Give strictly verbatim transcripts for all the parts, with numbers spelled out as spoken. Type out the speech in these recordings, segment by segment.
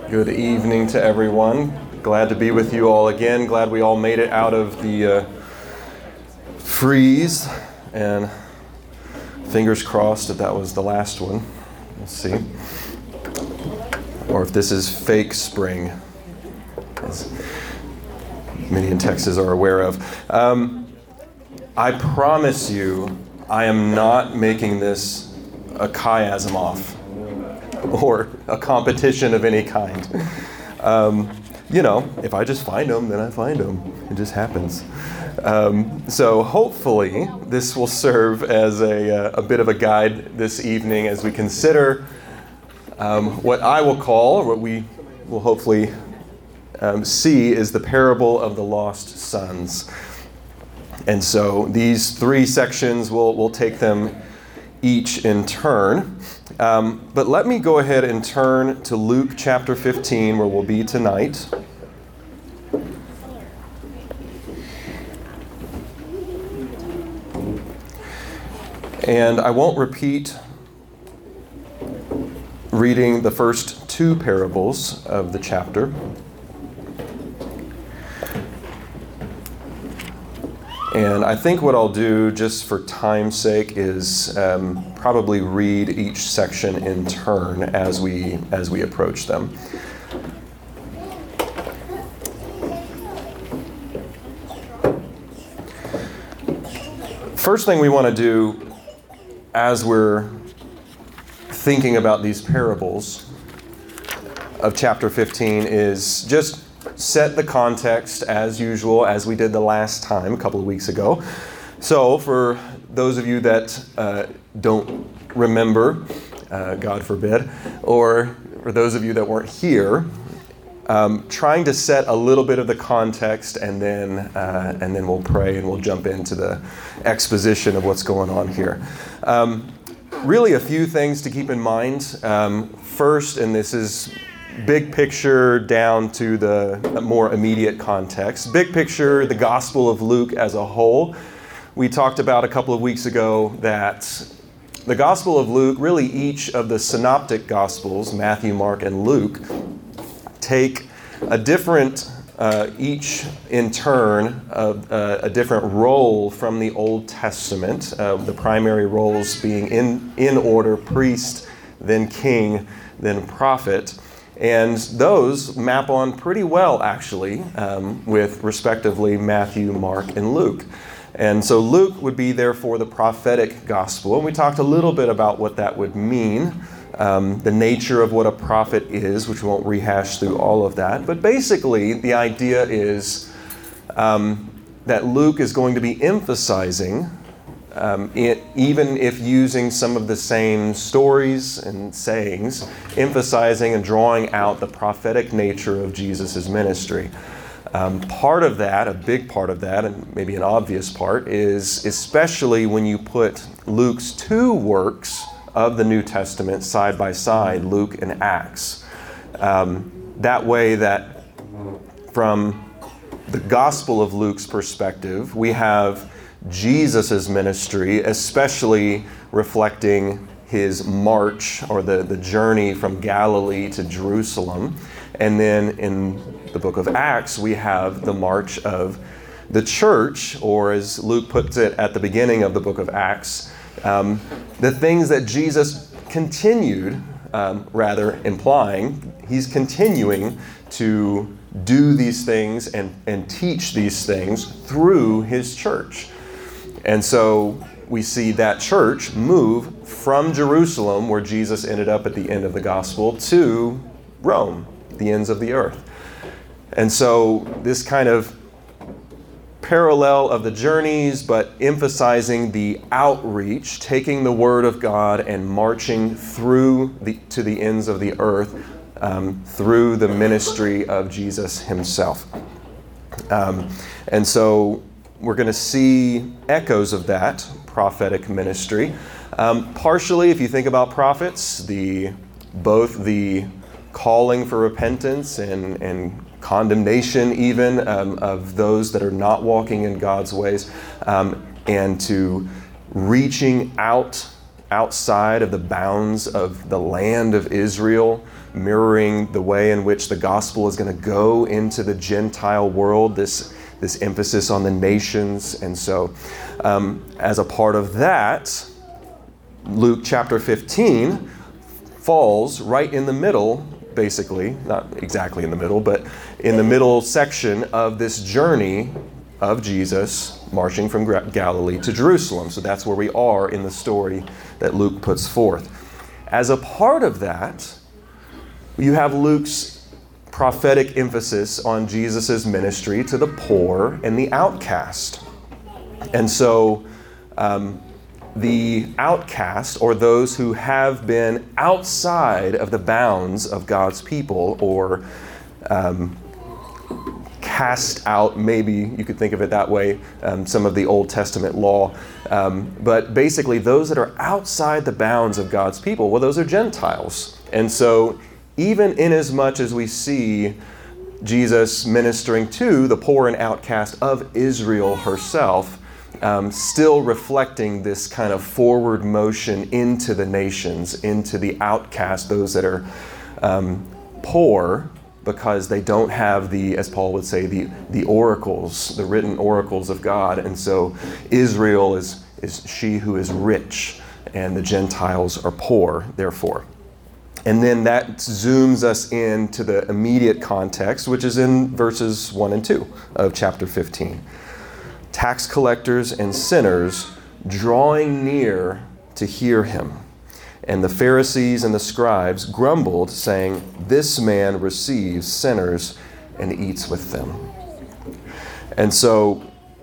Good evening to everyone. Glad to be with you all again. Glad we all made it out of the uh, freeze, and fingers crossed that that was the last one. We'll see. Or if this is fake spring, as many in Texas are aware of. Um, I promise you, I am not making this a chiasm off or a competition of any kind. Um, you know, if I just find them, then I find them. It just happens. Um, so hopefully this will serve as a, a bit of a guide this evening as we consider um, what I will call, or what we will hopefully um, see, is the parable of the lost sons. And so these three sections, we'll, we'll take them each in turn. Um, but let me go ahead and turn to Luke chapter fifteen, where we'll be tonight. And I won't repeat reading the first two parables of the chapter. And I think what I'll do, just for time's sake, is um, probably read each section in turn as we as we approach them. First thing we want to do as we're thinking about these parables of chapter fifteen is just set the context as usual, as we did the last time, a couple of weeks ago. So for those of you that uh, don't remember, uh, God forbid, or for those of you that weren't here, um, trying to set a little bit of the context, and then uh, and then we'll pray and we'll jump into the exposition of what's going on here. Um, really a few things to keep in mind. Um, first, and this is big picture down to the more immediate context. Big picture, the Gospel of Luke as a whole. We talked about a couple of weeks ago that the Gospel of Luke, really each of the synoptic Gospels, Matthew, Mark, and Luke, take a different, uh, each in turn, uh, uh, a different role from the Old Testament, uh, the primary roles being in, in order, priest, then king, then prophet. And those map on pretty well, actually, um, with respectively Matthew, Mark, and Luke. And so Luke would be therefore the prophetic gospel. And we talked a little bit about what that would mean, um, the nature of what a prophet is, which we won't rehash through all of that. But basically, the idea is um, that Luke is going to be emphasizing, Um, it, even if using some of the same stories and sayings, emphasizing and drawing out the prophetic nature of Jesus' ministry. Um, part of that, a big part of that, and maybe an obvious part, is especially when you put Luke's two works of the New Testament side by side, Luke and Acts. Um, that way that from the Gospel of Luke's perspective, we have Jesus' ministry, especially reflecting his march or the, the journey from Galilee to Jerusalem. And then in the book of Acts, we have the march of the church, or as Luke puts it at the beginning of the book of Acts, um, the things that Jesus continued, um, rather implying, he's continuing to do these things and, and teach these things through his church. And so we see that church move from Jerusalem, where Jesus ended up at the end of the gospel, to Rome, the ends of the earth. And so this kind of parallel of the journeys, but emphasizing the outreach, taking the word of God and marching through the, to the ends of the earth um, through the ministry of Jesus himself. Um, and so we're going to see echoes of that prophetic ministry. Um, partially, if you think about prophets, the both the calling for repentance and, and condemnation even um, of those that are not walking in God's ways, um, and to reaching out outside of the bounds of the land of Israel, mirroring the way in which the gospel is going to go into the Gentile world, this, this emphasis on the nations. And so um, as a part of that, Luke chapter fifteen falls right in the middle, basically, not exactly in the middle, but in the middle section of this journey of Jesus marching from Galilee to Jerusalem. So that's where we are in the story that Luke puts forth. As a part of that, you have Luke's prophetic emphasis on Jesus' ministry to the poor and the outcast. And so um, the outcast, or those who have been outside of the bounds of God's people, or um, cast out, maybe you could think of it that way, um, some of the Old Testament law. Um, but basically those that are outside the bounds of God's people, well, those are Gentiles. And so even in as much as we see Jesus ministering to the poor and outcast of Israel herself, um, still reflecting this kind of forward motion into the nations, into the outcast, those that are um, poor, because they don't have the, as Paul would say, the, the oracles, the written oracles of God. And so Israel is, is she who is rich, and the Gentiles are poor, therefore. And then that zooms us into the immediate context, which is in verses one and two of chapter fifteen. Tax collectors and sinners drawing near to hear him. And the Pharisees and the scribes grumbled, saying, "This man receives sinners and eats with them." And so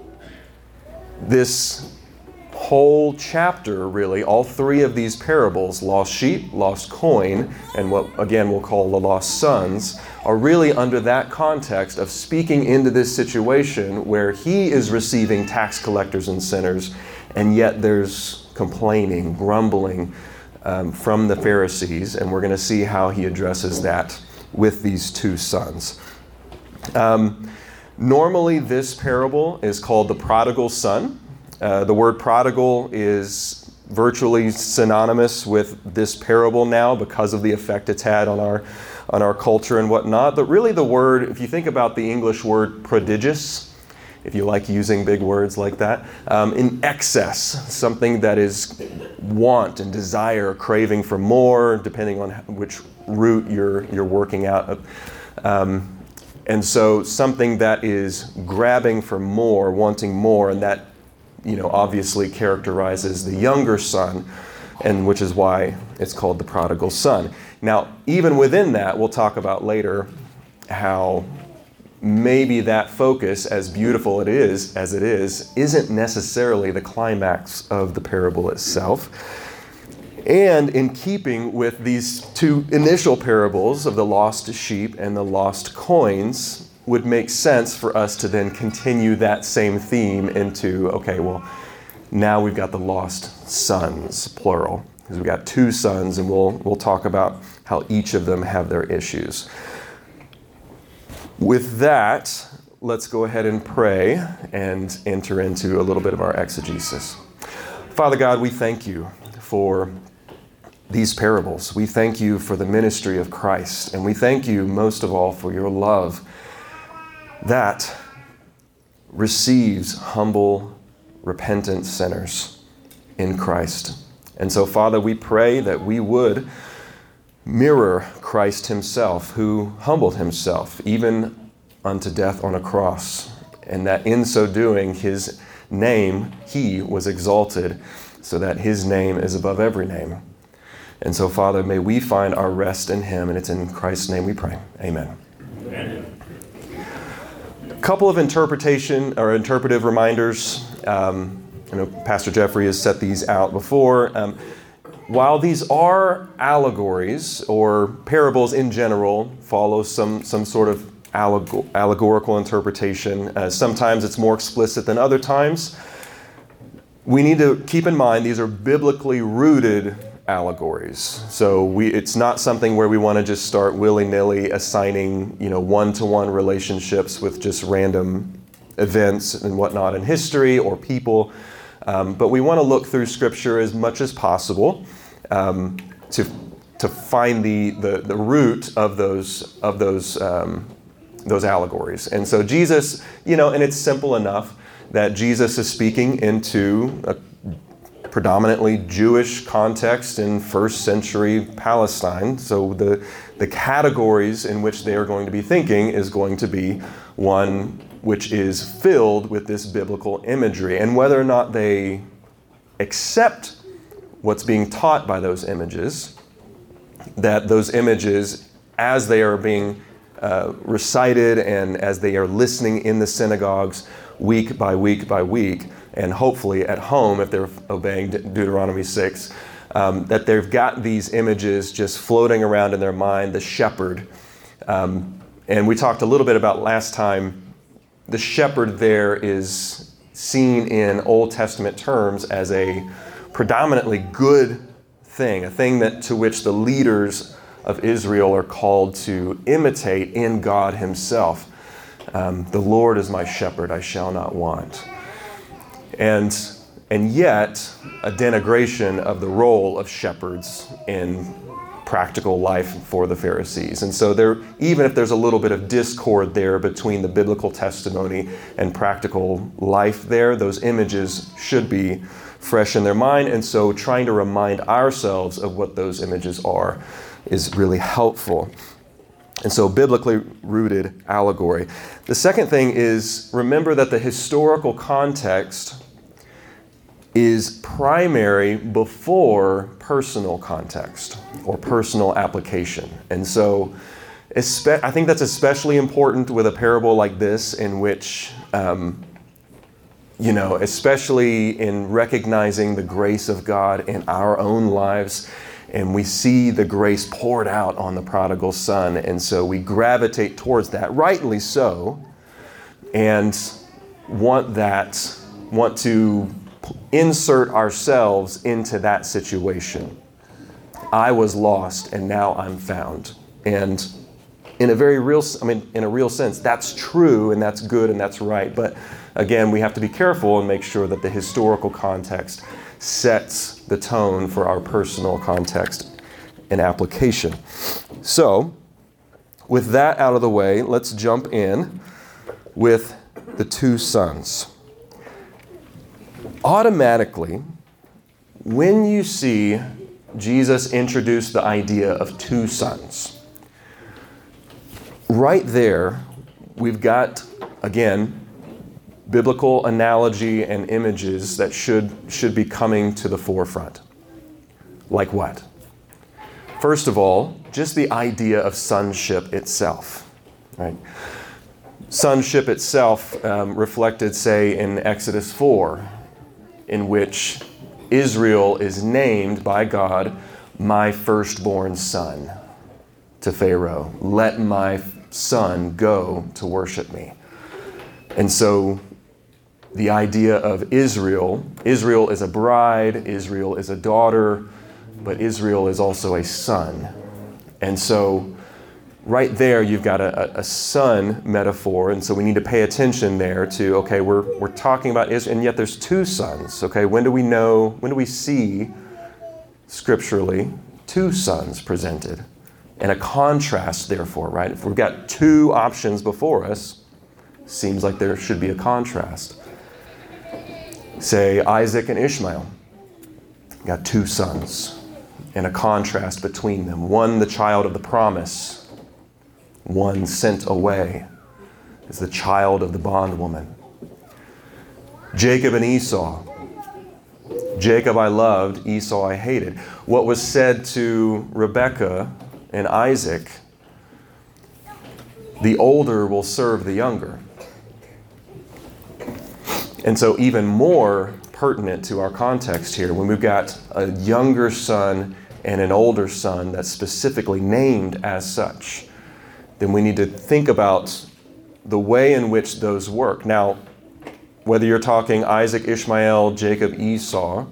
this whole chapter, really, all three of these parables, lost sheep, lost coin, and what again we'll call the lost sons, are really under that context of speaking into this situation where he is receiving tax collectors and sinners, and yet there's complaining, grumbling um, from the Pharisees, and we're going to see how he addresses that with these two sons. Um, normally this parable is called the prodigal son. Uh, the word prodigal is virtually synonymous with this parable now because of the effect it's had on our on our culture and whatnot. But really the word, if you think about the English word prodigious, if you like using big words like that, um, in excess, something that is want and desire, craving for more, depending on which route you're you're working out. Um, and so something that is grabbing for more, wanting more, and that you know, obviously characterizes the younger son, and which is why it's called the prodigal son. Now, even within that, we'll talk about later how maybe that focus, as beautiful it is as it is, isn't necessarily the climax of the parable itself. And in keeping with these two initial parables of the lost sheep and the lost coins, would make sense for us to then continue that same theme into, okay, well, now we've got the lost sons, plural, because we've got two sons, and we'll we'll talk about how each of them have their issues. With that, let's go ahead and pray and enter into a little bit of our exegesis. Father God, we thank you for these parables. We thank you for the ministry of Christ, and we thank you most of all for your love that receives humble, repentant sinners in Christ. And so, Father, we pray that we would mirror Christ himself, who humbled himself even unto death on a cross, and that in so doing, his name, he was exalted, so that his name is above every name. And so, Father, may we find our rest in him, and it's in Christ's name we pray. Amen. Amen. A couple of interpretation or interpretive reminders. Um, I know Pastor Jeffrey has set these out before. Um, while these are allegories, or parables in general follow some, some sort of allegor- allegorical interpretation, uh, sometimes it's more explicit than other times. We need to keep in mind these are biblically rooted allegories. So we it's not something where we want to just start willy-nilly assigning, you know, one-to-one relationships with just random events and whatnot in history or people. Um, but we want to look through Scripture as much as possible um, to to find the, the the root of those of those um, those allegories. And so Jesus, you know, and it's simple enough that Jesus is speaking into a predominantly Jewish context in first century Palestine. So the the categories in which they are going to be thinking is going to be one which is filled with this biblical imagery. And whether or not they accept what's being taught by those images, that those images, as they are being uh, recited and as they are listening in the synagogues week by week by week, and hopefully at home, if they're obeying De- Deuteronomy six, um, that they've got these images just floating around in their mind, the shepherd. Um, and we talked a little bit about last time, the shepherd there is seen in Old Testament terms as a predominantly good thing, a thing that to which the leaders of Israel are called to imitate in God himself. Um, the Lord is my shepherd, I shall not want. And, and yet, a denigration of the role of shepherds in practical life for the Pharisees. And so there, even if there's a little bit of discord there between the biblical testimony and practical life there, those images should be fresh in their mind. And so trying to remind ourselves of what those images are is really helpful. And so biblically rooted allegory. The second thing is, remember that the historical context is primary before personal context or personal application. And so espe- I think that's especially important with a parable like this, in which, um, you know, especially in recognizing the grace of God in our own lives, and we see the grace poured out on the prodigal son. And so we gravitate towards that, rightly so, and want that, want to insert ourselves into that situation. I was lost and now I'm found. And in a very real, I mean, in a real sense, that's true and that's good and that's right. But again, we have to be careful and make sure that the historical context sets the tone for our personal context and application. So, with that out of the way, let's jump in with the two sons. Automatically, when you see Jesus introduce the idea of two sons, right there, we've got, again, biblical analogy and images that should, should be coming to the forefront. Like what? First of all, just the idea of sonship itself, right? Sonship itself um, reflected, say, in Exodus four, in which Israel is named by God, my firstborn son, to Pharaoh. Let my son go to worship me. And so the idea of Israel, Israel is a bride, Israel is a daughter, but Israel is also a son. And so right there, you've got a, a son metaphor, and so we need to pay attention there to, okay, we're we're talking about Israel, and yet there's two sons, okay? When do we know, when do we see, scripturally, two sons presented? And a contrast, therefore, right? If we've got two options before us, seems like there should be a contrast. Say, Isaac and Ishmael. Got two sons, and a contrast between them. One, the child of the promise. One sent away is the child of the bondwoman. Jacob and Esau. Jacob I loved, Esau I hated. What was said to Rebekah and Isaac, the older will serve the younger. And so even more pertinent to our context here, when we've got a younger son and an older son that's specifically named as such, then we need to think about the way in which those work. Now, whether you're talking Isaac, Ishmael, Jacob, Esau,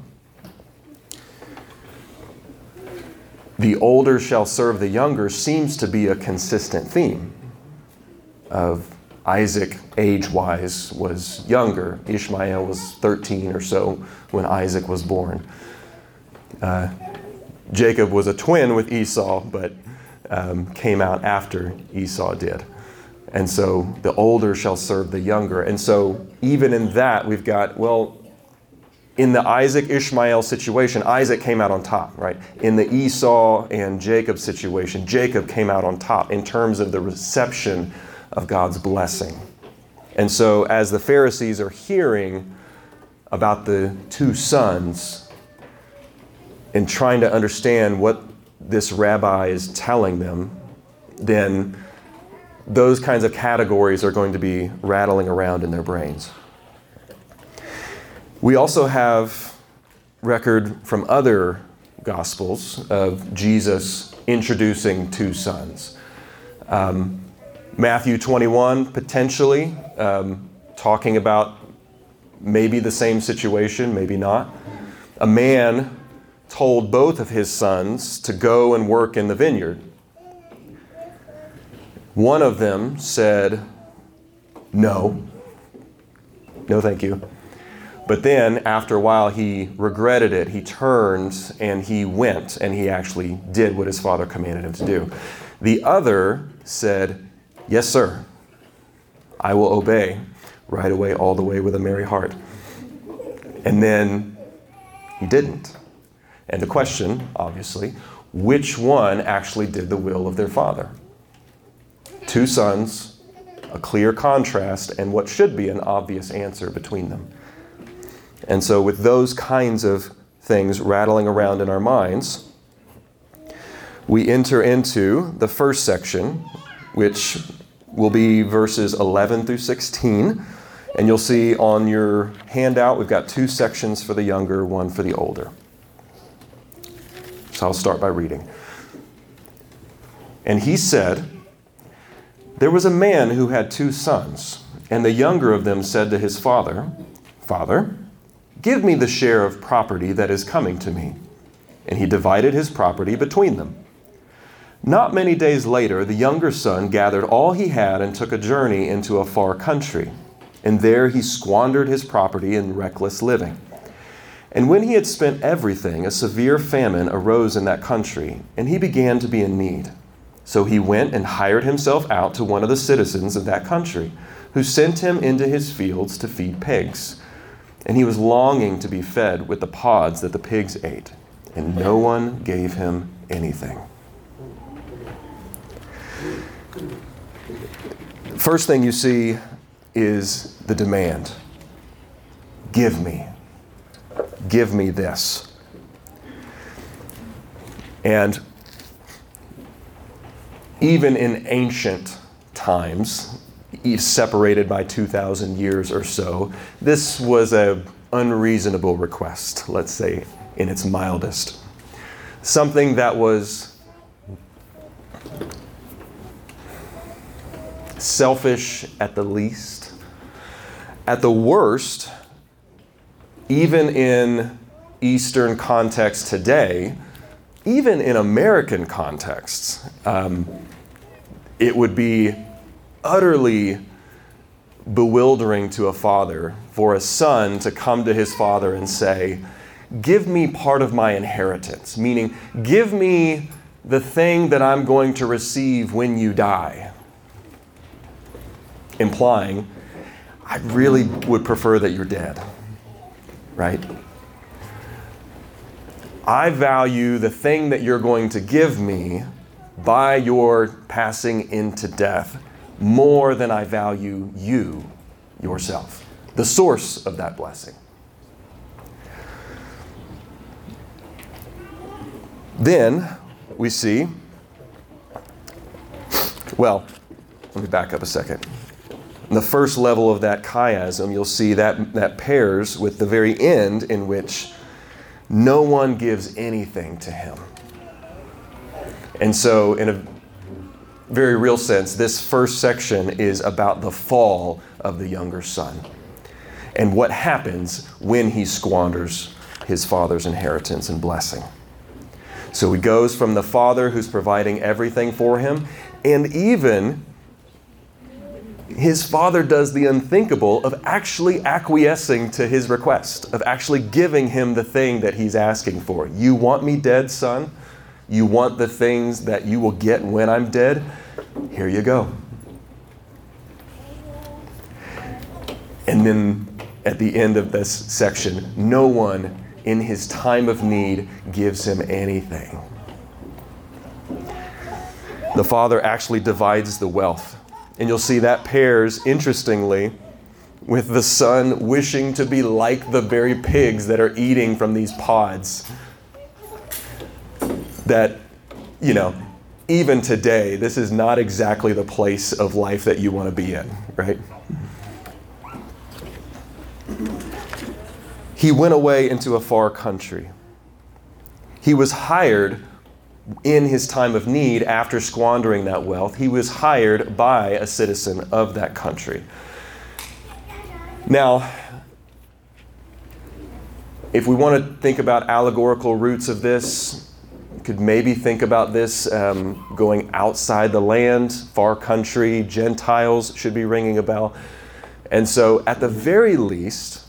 the older shall serve the younger seems to be a consistent theme of Isaac, age-wise, was younger. Ishmael was thirteen or so when Isaac was born. Uh, Jacob was a twin with Esau, but um, came out after Esau did. And so the older shall serve the younger. And so even in that, we've got, well, in the Isaac-Ishmael situation, Isaac came out on top, right? In the Esau and Jacob situation, Jacob came out on top in terms of the reception of God's blessing. And so as the Pharisees are hearing about the two sons and trying to understand what this rabbi is telling them, then those kinds of categories are going to be rattling around in their brains. We also have record from other Gospels of Jesus introducing two sons. Um, Matthew twenty-one, potentially, um, talking about maybe the same situation, maybe not. A man told both of his sons to go and work in the vineyard. One of them said, no, no thank you. But then, after a while, he regretted it. He turned and he went, and he actually did what his father commanded him to do. The other said, yes, sir, I will obey right away, all the way with a merry heart. And then he didn't. And the question, obviously, which one actually did the will of their father? Two sons, a clear contrast, and what should be an obvious answer between them. And so with those kinds of things rattling around in our minds, we enter into the first section, which will be verses eleven through sixteen. And you'll see on your handout, we've got two sections for the younger, one for the older. So I'll start by reading. And he said, there was a man who had two sons, and the younger of them said to his father, Father, give me the share of property that is coming to me. And he divided his property between them. Not many days later, the younger son gathered all he had and took a journey into a far country. And there he squandered his property in reckless living. And when he had spent everything, a severe famine arose in that country, and he began to be in need. So he went and hired himself out to one of the citizens of that country, who sent him into his fields to feed pigs. And he was longing to be fed with the pods that the pigs ate, and no one gave him anything. First thing you see is the demand. Give me. Give me this. And even in ancient times, separated by two thousand years or so, this was an unreasonable request, let's say, in its mildest. Something that was selfish at the least. At the worst, even in Eastern context today, even in American contexts, um, it would be utterly bewildering to a father for a son to come to his father and say, give me part of my inheritance, meaning give me the thing that I'm going to receive when you die. Implying, I really would prefer that you're dead, right? I value the thing that you're going to give me by your passing into death more than I value you, yourself, the source of that blessing. Then we see, well, let me back up a second. In the first level of that chiasm, you'll see that that pairs with the very end in which no one gives anything to him. And so in a very real sense, this first section is about the fall of the younger son and what happens when he squanders his father's inheritance and blessing. So he goes from the father who's providing everything for him, and even his father does the unthinkable of actually acquiescing to his request, of actually giving him the thing that he's asking for. You want me dead, son? You want the things that you will get when I'm dead? Here you go. And then at the end of this section, no one in his time of need gives him anything. The father actually divides the wealth. And you'll see that pairs, interestingly, with the son wishing to be like the very pigs that are eating from these pods. That, you know, even today, this is not exactly the place of life that you want to be in, right? He went away into a far country. He was hired in his time of need after squandering that wealth. He was hired by a citizen of that country. Now, if we want to think about allegorical roots of this, you could maybe think about this um, going outside the land, far country, Gentiles should be ringing a bell. And so at the very least,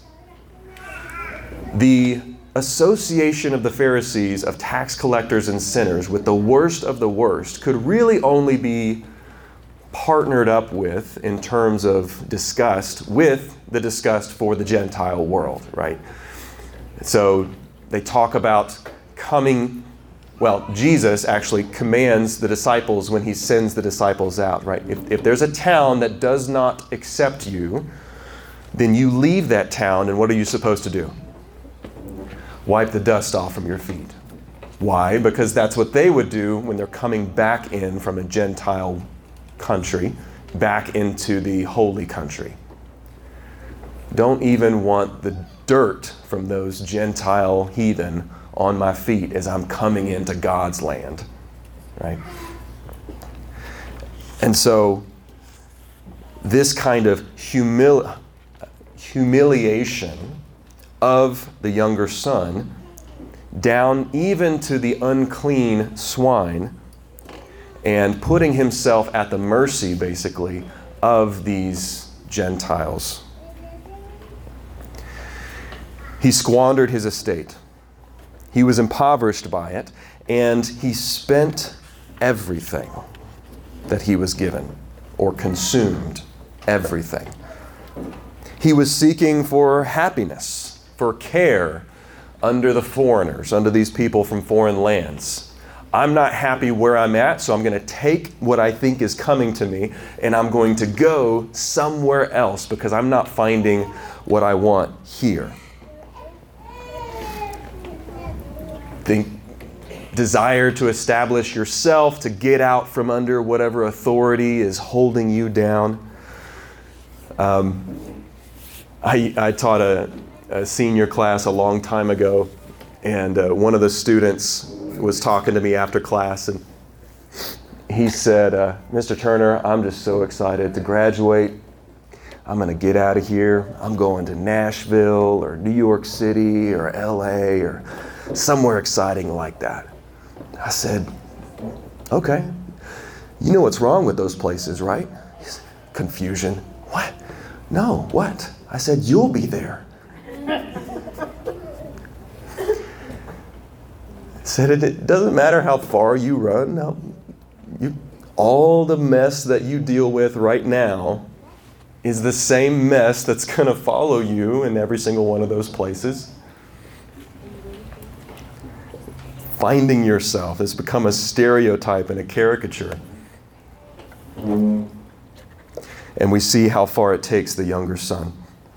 the association of the Pharisees, of tax collectors and sinners, with the worst of the worst could really only be partnered up with, in terms of disgust, with the disgust for the Gentile world, right? So they talk about coming, well, Jesus actually commands the disciples when he sends the disciples out, right? If, if there's a town that does not accept you, then you leave that town, and what are you supposed to do? Wipe the dust off from your feet. Why? Because that's what they would do when they're coming back in from a Gentile country, back into the holy country. Don't even want the dirt from those Gentile heathen on my feet as I'm coming into God's land, right? And so this kind of humil- humiliation of the younger son, down even to the unclean swine, and putting himself at the mercy, basically, of these Gentiles. He squandered his estate. He was impoverished by it, and he spent everything that he was given, or consumed everything. He was seeking for happiness, for care under the foreigners, under these people from foreign lands. I'm not happy where I'm at, so I'm going to take what I think is coming to me, and I'm going to go somewhere else because I'm not finding what I want here. Think desire to establish yourself, to get out from under whatever authority is holding you down. Um, I, I taught a a senior class a long time ago, and uh, one of the students was talking to me after class, and he said, uh, Mister Turner, I'm just so excited to graduate. I'm going to get out of here. I'm going to Nashville or New York City or L A or somewhere exciting like that. I said, okay. You know what's wrong with those places, right? He said, confusion. What? No, what? I said, you'll be there. Said it, it doesn't matter how far you run. No, you, all the mess that you deal with right now is the same mess that's going to follow you in every single one of those places. Finding yourself has become a stereotype and a caricature. And we see how far it takes the younger son.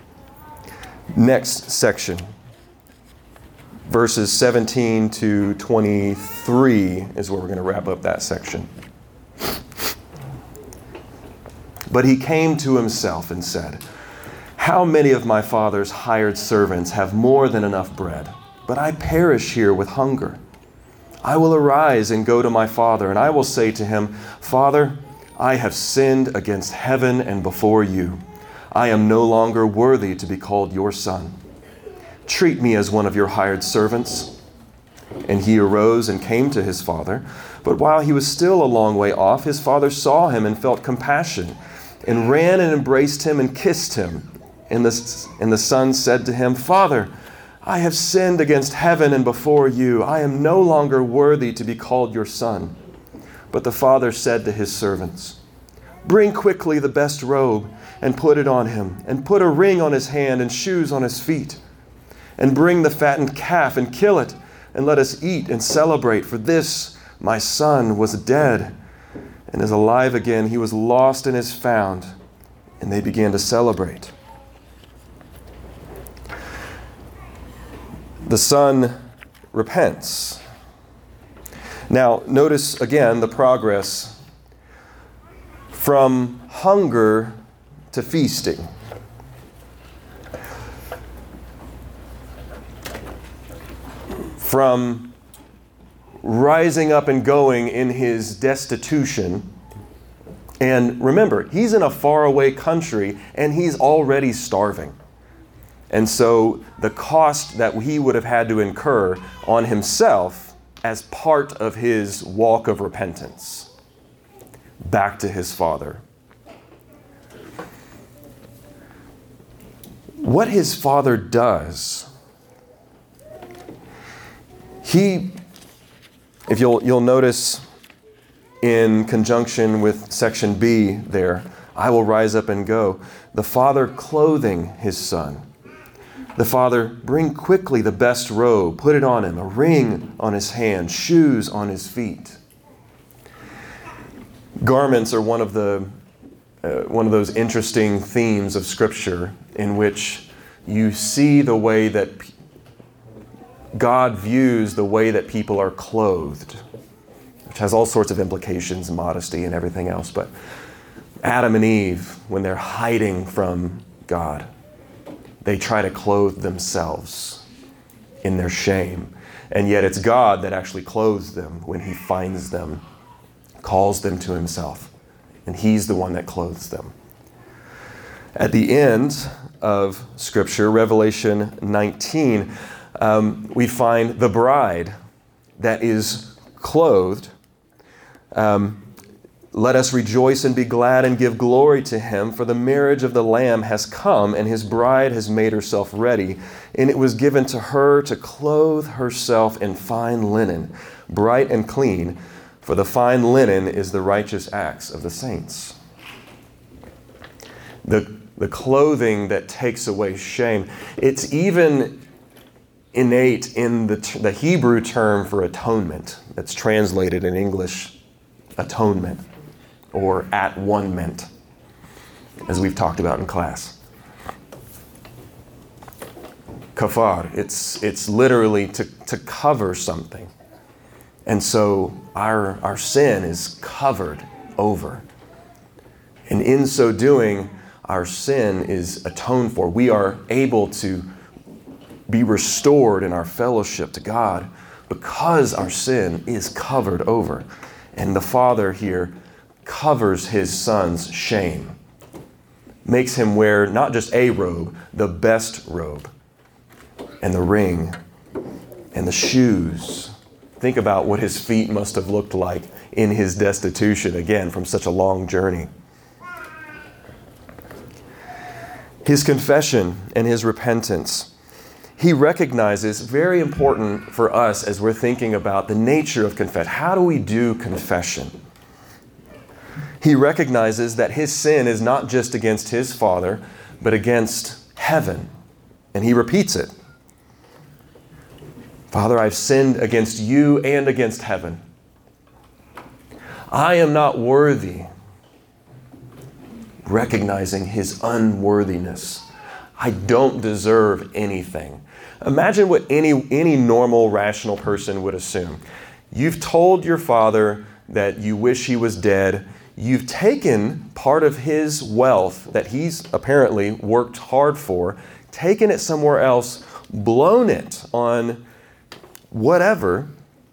Next section. Verses seventeen to twenty-three is where we're going to wrap up that section. But he came to himself and said, how many of my father's hired servants have more than enough bread, but I perish here with hunger? I will arise and go to my father, and I will say to him, Father, I have sinned against heaven and before you. I am no longer worthy to be called your son. Treat me as one of your hired servants. And he arose and came to his father. But while he was still a long way off, his father saw him and felt compassion, and ran and embraced him and kissed him. And the, and the son said to him, "Father, I have sinned against heaven and before you. I am no longer worthy to be called your son." But the father said to his servants, "Bring quickly the best robe and put it on him, and put a ring on his hand and shoes on his feet. And bring the fattened calf and kill it, and let us eat and celebrate. For this my son was dead and is alive again. He was lost and is found." And they began to celebrate. The son repents. Now, notice again the progress from hunger to feasting. From rising up and going in his destitution. And remember, he's in a faraway country and he's already starving. And so the cost that he would have had to incur on himself as part of his walk of repentance back to his father. What his father does, he, if you'll you'll notice in conjunction with section B there, "I will rise up and go," the father clothing his son. The father, "Bring quickly the best robe, put it on him, a ring on his hand, shoes on his feet." Garments are one of the uh, one of those interesting themes of Scripture in which you see the way that pe- God views the way that people are clothed, which has all sorts of implications, modesty and everything else. But Adam and Eve, when they're hiding from God, they try to clothe themselves in their shame. And yet it's God that actually clothes them when he finds them, calls them to himself. And he's the one that clothes them. At the end of Scripture, Revelation nineteen, um, we find the bride that is clothed. Um, Let us rejoice and be glad and give glory to him, for the marriage of the Lamb has come, and his bride has made herself ready. And it was given to her to clothe herself in fine linen, bright and clean, for the fine linen is the righteous acts of the saints. The, the clothing that takes away shame. It's even innate in the, the Hebrew term for atonement that's translated in English atonement, or at-one-ment, as we've talked about in class. Kafar, it's it's literally to, to cover something. And so our, our sin is covered over. And in so doing, our sin is atoned for. We are able to be restored in our fellowship to God because our sin is covered over. And the Father here covers his son's shame, makes him wear not just a robe, the best robe, and the ring, and the shoes. Think about what his feet must have looked like in his destitution, again, from such a long journey. His confession and his repentance. He recognizes, very important for us as we're thinking about the nature of confession. How do we do confession? He recognizes that his sin is not just against his Father, but against heaven. And he repeats it. Father, I've sinned against you and against heaven. I am not worthy. Recognizing his unworthiness. I don't deserve anything. Imagine what any, any normal, rational person would assume. You've told your father that you wish he was dead. You've taken part of his wealth that he's apparently worked hard for, taken it somewhere else, blown it on whatever,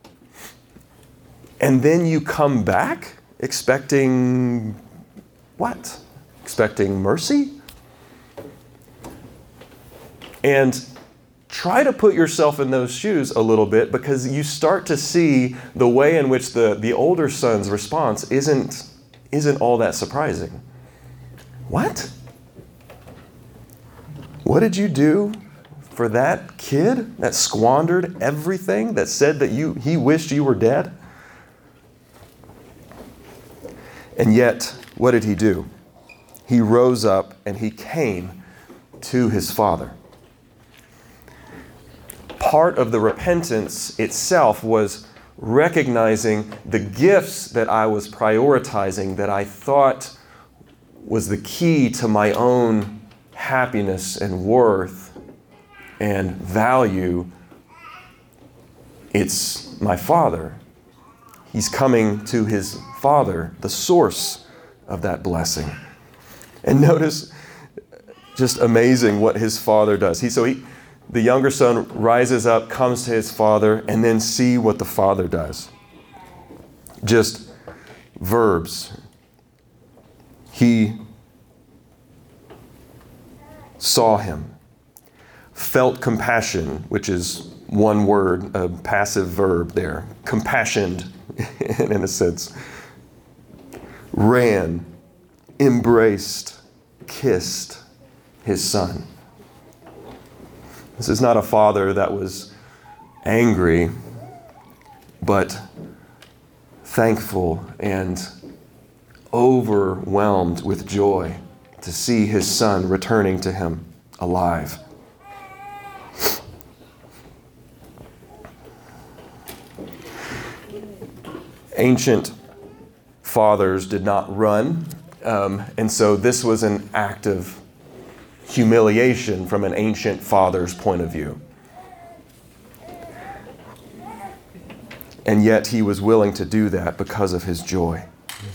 and then you come back expecting what? Expecting mercy? And try to put yourself in those shoes a little bit, because you start to see the way in which the, the older son's response isn't, isn't all that surprising. What? What did you do for that kid that squandered everything, that said that you he wished you were dead? And yet, what did he do? He rose up and he came to his father. Part of the repentance itself was recognizing the gifts that I was prioritizing, that I thought was the key to my own happiness and worth and value. It's my Father. He's coming to his Father, the source of that blessing. And notice, just amazing what his father does. He, so he, the younger son rises up, comes to his father, and then see what the father does. Just verbs. He saw him, felt compassion, which is one word, a passive verb there. Compassioned, in a sense. Ran, embraced, kissed his son. This is not a father that was angry, but thankful and overwhelmed with joy to see his son returning to him alive. Ancient fathers did not run, um, and so this was an act of humiliation from an ancient father's point of view. And yet he was willing to do that because of his joy.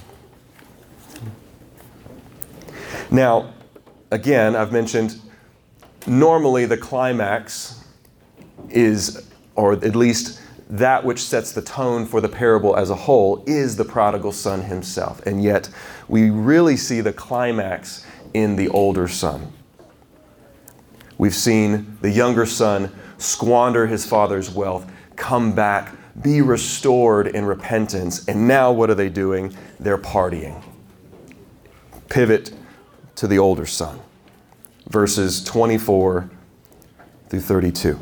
Now, again, I've mentioned, normally the climax is, or at least that which sets the tone for the parable as a whole, is the prodigal son himself. And yet we really see the climax in the older son. We've seen the younger son squander his father's wealth, come back, be restored in repentance, and now what are they doing? They're partying. Pivot to the older son. Verses twenty-four through thirty-two.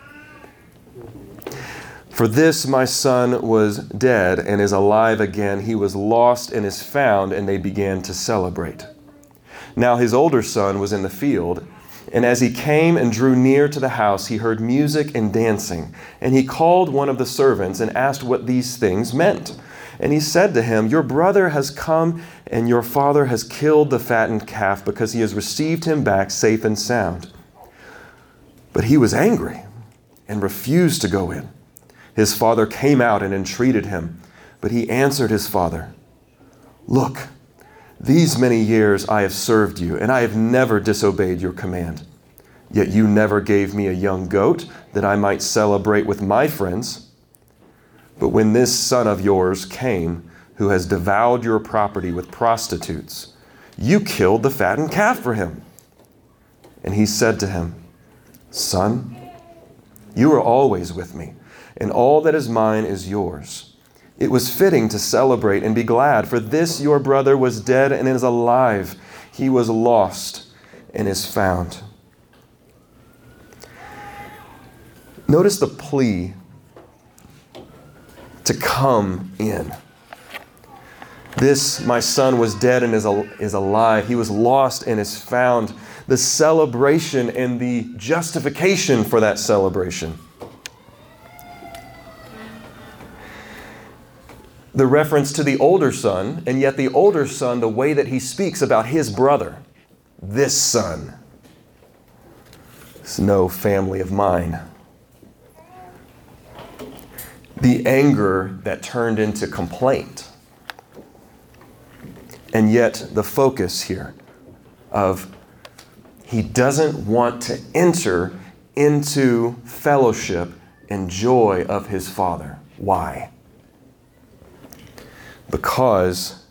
For this my son was dead and is alive again. He was lost and is found, and they began to celebrate. Now his older son was in the field, and as he came and drew near to the house, he heard music and dancing. And he called one of the servants and asked what these things meant. And he said to him, Your brother has come, and your father has killed the fattened calf, because he has received him back safe and sound. But he was angry and refused to go in. His father came out and entreated him, but he answered his father, Look, these many years I have served you, and I have never disobeyed your command. Yet you never gave me a young goat that I might celebrate with my friends. But when this son of yours came, who has devoured your property with prostitutes, you killed the fattened calf for him. And he said to him, Son, you are always with me, and all that is mine is yours. It was fitting to celebrate and be glad, for this your brother was dead and is alive. He was lost and is found. Notice the plea to come in. This, my son, was dead and is, al- is alive. He was lost and is found. The celebration and the justification for that celebration. The reference to the older son, and yet the older son, the way that he speaks about his brother, this son. It's no family of mine. The anger that turned into complaint. And yet the focus here of he doesn't want to enter into fellowship and joy of his father. Why? Because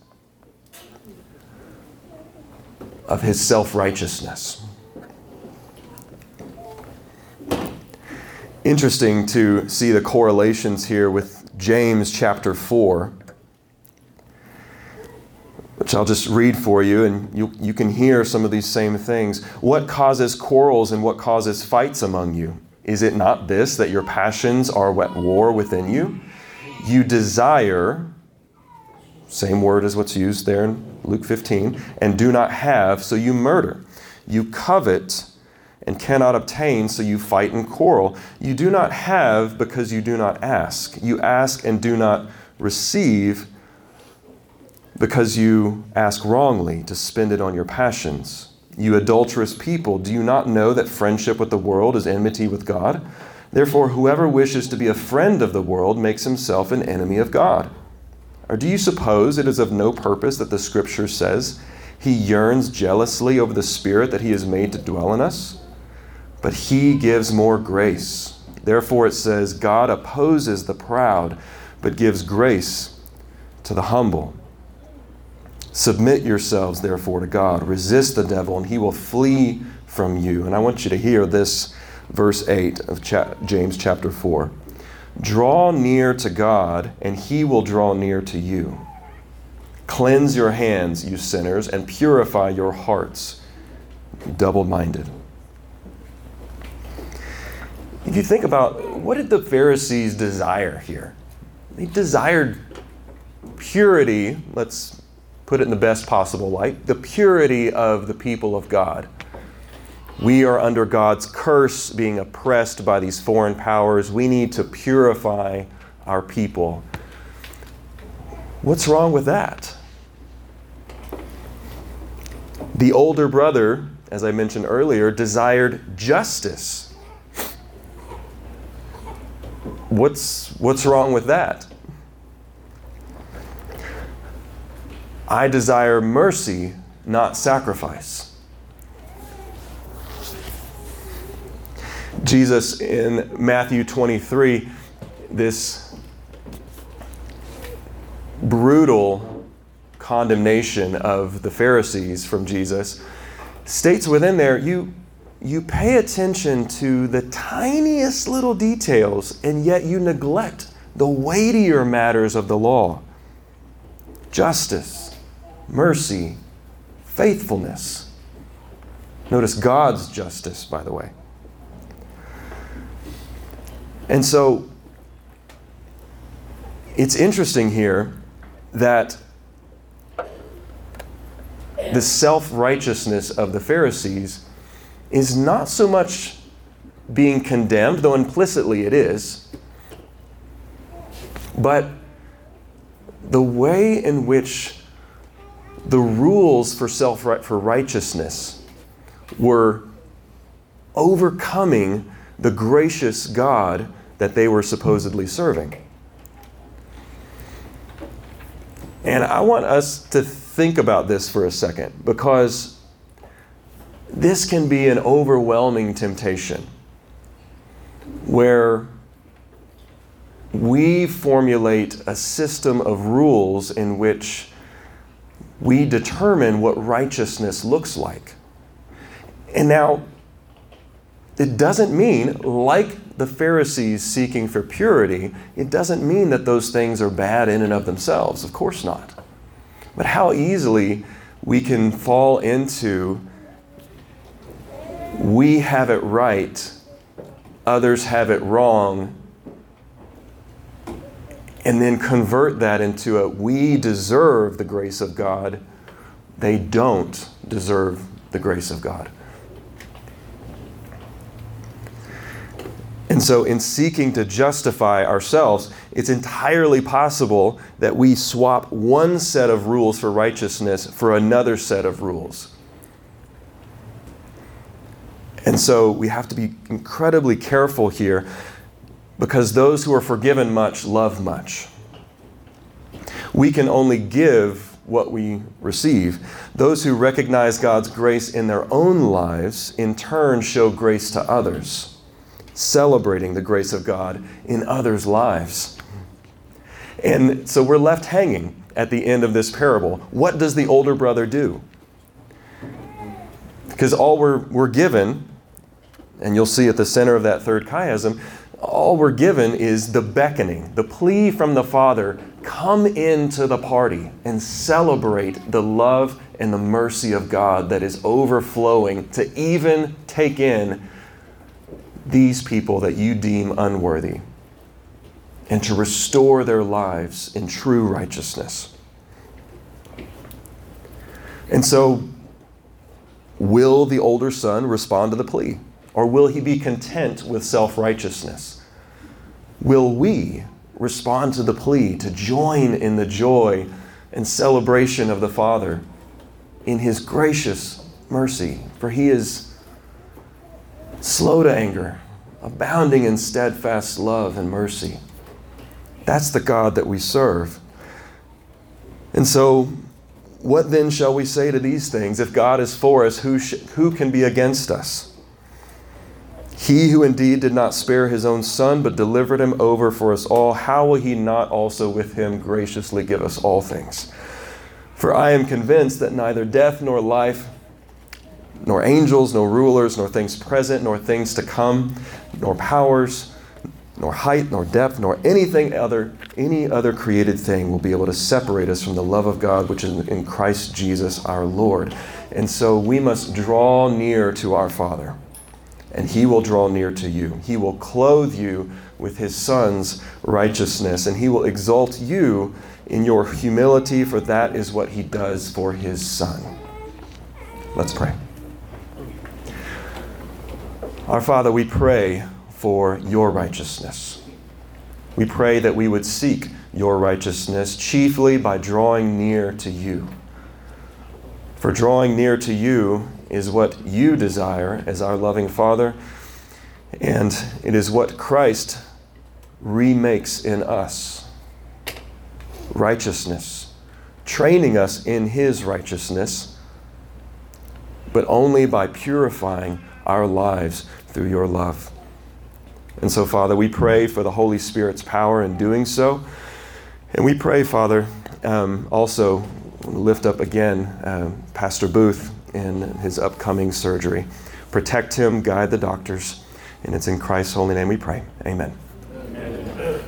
of his self-righteousness. Interesting to see the correlations here with James chapter four. which I'll just read for you, and you, you can hear some of these same things. What causes quarrels and what causes fights among you? Is it not this, that your passions are at war within you? You desire, same word as what's used there in Luke fifteen, and do not have, so you murder. You covet and cannot obtain, so you fight and quarrel. You do not have because you do not ask. You ask and do not receive because you ask wrongly to spend it on your passions. You adulterous people, do you not know that friendship with the world is enmity with God? Therefore, whoever wishes to be a friend of the world makes himself an enemy of God. Or do you suppose it is of no purpose that the Scripture says, He yearns jealously over the Spirit that He has made to dwell in us? But He gives more grace. Therefore it says, God opposes the proud, but gives grace to the humble. Submit yourselves, therefore, to God. Resist the devil, and he will flee from you. And I want you to hear this, verse eight of cha- James chapter four. Draw near to God, and He will draw near to you. Cleanse your hands, you sinners, and purify your hearts, you double-minded. If you think about, what did the Pharisees desire here? They desired purity, let's put it in the best possible light, the purity of the people of God. We are under God's curse, being oppressed by these foreign powers. We need to purify our people. What's wrong with that? The older brother, as I mentioned earlier, desired justice. What's, what's wrong with that? I desire mercy, not sacrifice. Jesus in Matthew twenty-three, this brutal condemnation of the Pharisees from Jesus, states within there, you, you pay attention to the tiniest little details, and yet you neglect the weightier matters of the law. Justice, mercy, faithfulness. Notice God's justice, by the way. And so, it's interesting here that the self-righteousness of the Pharisees is not so much being condemned, though implicitly it is, but the way in which the rules for self for righteousness were overcoming the gracious God that they were supposedly serving. And I want us to think about this for a second, because this can be an overwhelming temptation where we formulate a system of rules in which we determine what righteousness looks like. And now, it doesn't mean, like the Pharisees seeking for purity, it doesn't mean that those things are bad in and of themselves. Of course not. But how easily we can fall into, we have it right, others have it wrong, and then convert that into a, we deserve the grace of God, they don't deserve the grace of God. And so in seeking to justify ourselves, it's entirely possible that we swap one set of rules for righteousness for another set of rules. And so we have to be incredibly careful here, because those who are forgiven much love much. We can only give what we receive. Those who recognize God's grace in their own lives, in turn, show grace to others, celebrating the grace of God in others' lives. And so we're left hanging at the end of this parable. What does the older brother do? Because all we're, we're given, and you'll see at the center of that third chiasm, All we're given is the beckoning, the plea from the Father, come into the party and celebrate the love and the mercy of God that is overflowing to even take in these people that you deem unworthy and to restore their lives in true righteousness. And so, will the older son respond to the plea? Or will he be content with self-righteousness? Will we respond to the plea to join in the joy and celebration of the Father in his gracious mercy? For he is slow to anger, abounding in steadfast love and mercy. That's the God that we serve. And so, what then shall we say to these things? If God is for us, who sh- who can be against us? He who indeed did not spare his own son, but delivered him over for us all, how will he not also with him graciously give us all things? For I am convinced that neither death nor life, nor angels, nor rulers, nor things present, nor things to come, nor powers, nor height, nor depth, nor anything other, any other created thing will be able to separate us from the love of God, which is in Christ Jesus our Lord. And so we must draw near to our Father, and he will draw near to you. He will clothe you with his Son's righteousness, and he will exalt you in your humility, for that is what he does for his Son. Let's pray. Our Father, we pray for your righteousness. We pray that we would seek your righteousness chiefly by drawing near to you. For drawing near to you is what you desire as our loving Father, and it is what Christ remakes in us. Righteousness, training us in his righteousness, but only by purifying our lives through your love. And so, Father, we pray for the Holy Spirit's power in doing so. And we pray, Father, um, also lift up again uh, Pastor Booth in his upcoming surgery. Protect him, guide the doctors, and it's in Christ's holy name we pray. Amen.